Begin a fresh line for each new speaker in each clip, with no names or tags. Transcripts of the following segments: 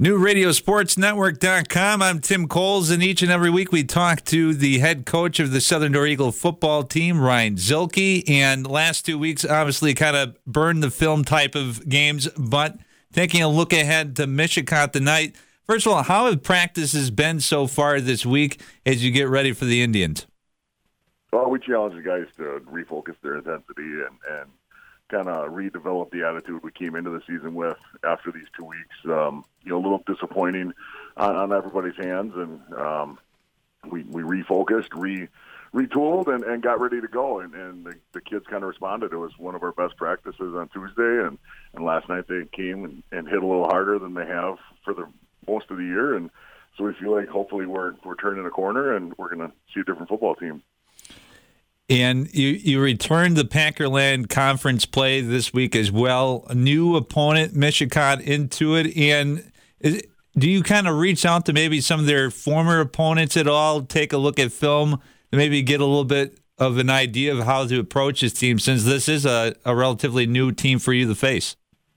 NewRadioSportsNetwork.com. I'm Tim Coles, and each and every week we talk to the head coach of the Southern Door Eagle football team, Ryan Zielke. And last 2 weeks, obviously, kind of burned the film type of games, but taking a look ahead to Michigan tonight. First of all, how have practices been so far this week as you get ready for the Indians?
Well, we challenge the guys to refocus their intensity and kind of redevelop the attitude we came into the season with after these 2 weeks. A little disappointing on everybody's hands, and we refocused, retooled, and got ready to go. And the kids kind of responded. It was one of our best practices on Tuesday, and last night they came and hit a little harder than they have for the most of the year. And so we feel like hopefully we're turning a corner, and we're going to see a different football team.
And you returned the Packerland Conference play this week as well. A new opponent, Michigan, into it. And do you kind of reach out to maybe some of their former opponents at all, take a look at film, and maybe get a little bit of an idea of how to approach this team, since this is a relatively new team for you to face?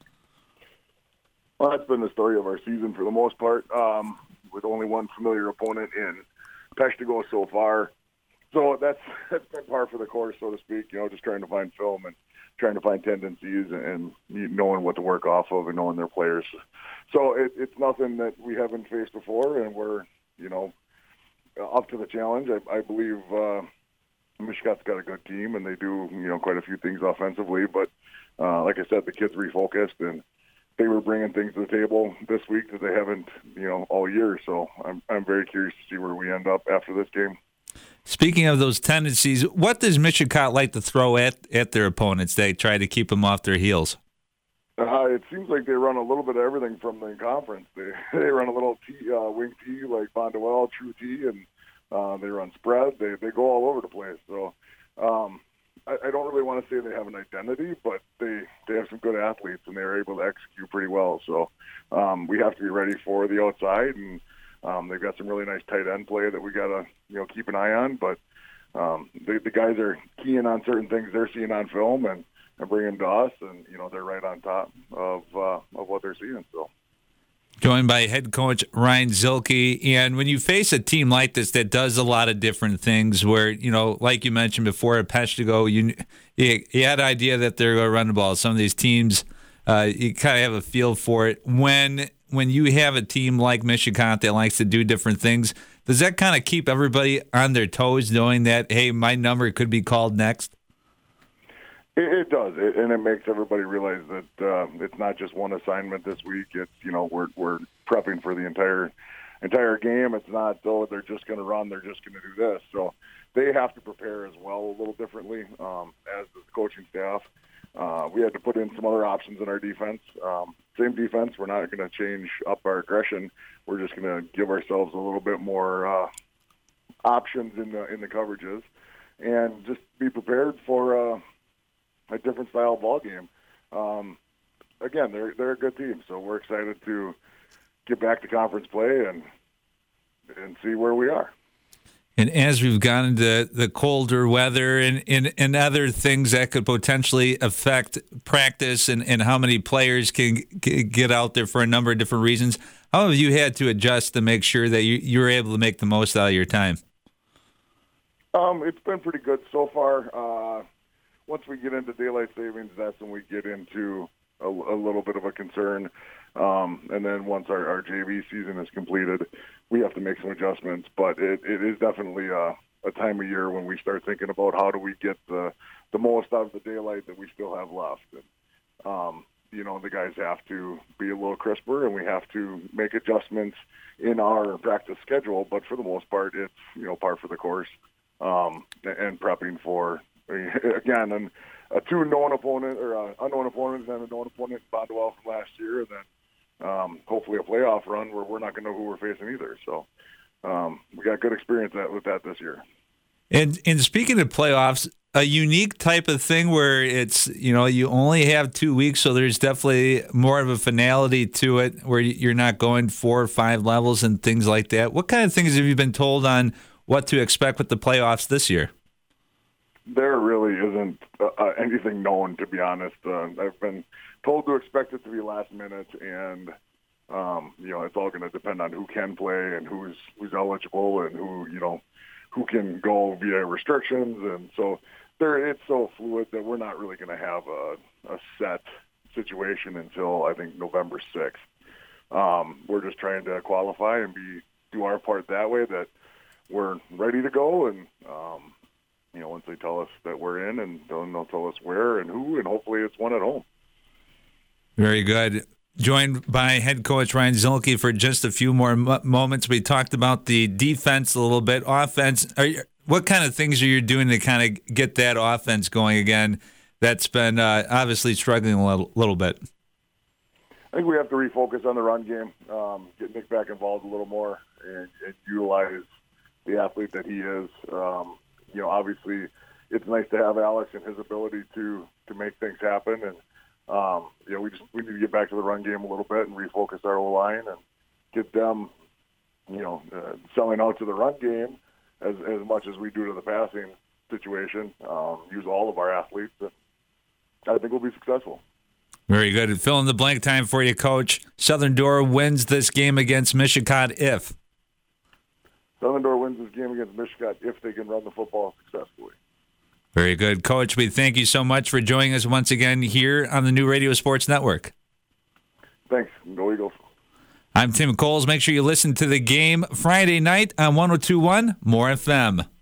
Well, that's been the story of our season for the most part, with only one familiar opponent in Peshtigo so far. So that's been par for the course, so to speak, just trying to find film and trying to find tendencies and knowing what to work off of and knowing their players. So it's nothing that we haven't faced before, and we're, up to the challenge. I believe Michigan's got a good team, and they do, quite a few things offensively. But like I said, the kids refocused, and they were bringing things to the table this week that they haven't, all year. So I'm very curious to see where we end up after this game.
Speaking of those tendencies, what does Michigan like to throw at their opponents? They try to keep them off their heels.
It seems like they run a little bit of everything from the conference. They run a little wing T like Bonduelle, true T, and they run spread. They go all over the place. So I don't really want to say they have an identity, but they have some good athletes, and they're able to execute pretty well. So we have to be ready for the outside, and they've got some really nice tight end play that we got to keep an eye on. But the guys are keying on certain things they're seeing on film and bringing to us, and they're right on top of what they're seeing. So,
joined by head coach Ryan Zielke, and when you face a team like this that does a lot of different things, where like you mentioned before at Peshtigo, you had an idea that they're going to run the ball. Some of these teams, you kind of have a feel for it. When you have a team like Michigan that likes to do different things, does that kind of keep everybody on their toes, knowing that, hey, my number could be called next?
It does, and it makes everybody realize that it's not just one assignment this week. It's we're prepping for the entire game. It's not they're just going to run, they're just going to do this. So they have to prepare as well a little differently as the coaching staff. We had to put in some other options in our defense. Same defense. We're not going to change up our aggression. We're just going to give ourselves a little bit more options in the coverages, and just be prepared for a different style ball game. Again, they're a good team, so we're excited to get back to conference play and see where we are.
And as we've gone into the colder weather and other things that could potentially affect practice and how many players can get out there for a number of different reasons, how have you had to adjust to make sure that you're able to make the most out of your time?
It's been pretty good so far. Once we get into daylight savings, that's when we get into a little bit of a concern. And then once our JV season is completed, we have to make some adjustments. But it is definitely a time of year when we start thinking about how do we get the most out of the daylight that we still have left. And, the guys have to be a little crisper, and we have to make adjustments in our practice schedule. But for the most part, it's, par for the course, and prepping for, again, a two-known opponent or an unknown opponent and a known opponent, Bonduelle from last year, and then hopefully a playoff run where we're not going to know who we're facing either. So we got good experience with that this year.
And speaking of playoffs, a unique type of thing where it's, you only have 2 weeks, so there's definitely more of a finality to it where you're not going 4 or 5 levels and things like that. What kind of things have you been told on what to expect with the playoffs this year?
There really isn't anything known, to be honest. I've been told to expect it to be last minute, and It's all going to depend on who can play and who's eligible and who can go via restrictions. And so it's so fluid that we're not really going to have a set situation until I think November 6th. We're just trying to qualify and do our part that way, that we're ready to go. And, once they tell us that we're in, and they'll tell us where and who, and hopefully it's one at home.
Very good. Joined by head coach Ryan Zielke for just a few more moments. We talked about the defense a little bit. Offense, what kind of things are you doing to kind of get that offense going again? That's been obviously struggling a little bit.
I think we have to refocus on the run game, get Nick back involved a little more, and utilize the athlete that he is. Obviously, it's nice to have Alex and his ability to make things happen, and we need to get back to the run game a little bit and refocus our O-line and get them, selling out to the run game as much as we do to the passing situation. Use all of our athletes, and I think we'll be successful.
Very good. Fill in the blank time for you, Coach. Southern Door wins this game against Mishicot if?
Southern Door wins this game against Mishicot if they can run the football successfully.
Very good. Coach, we thank you so much for joining us once again here on the New Radio Sports Network.
Thanks. Go Eagles.
I'm Tim Coles. Make sure you listen to the game Friday night on 102.1 More FM.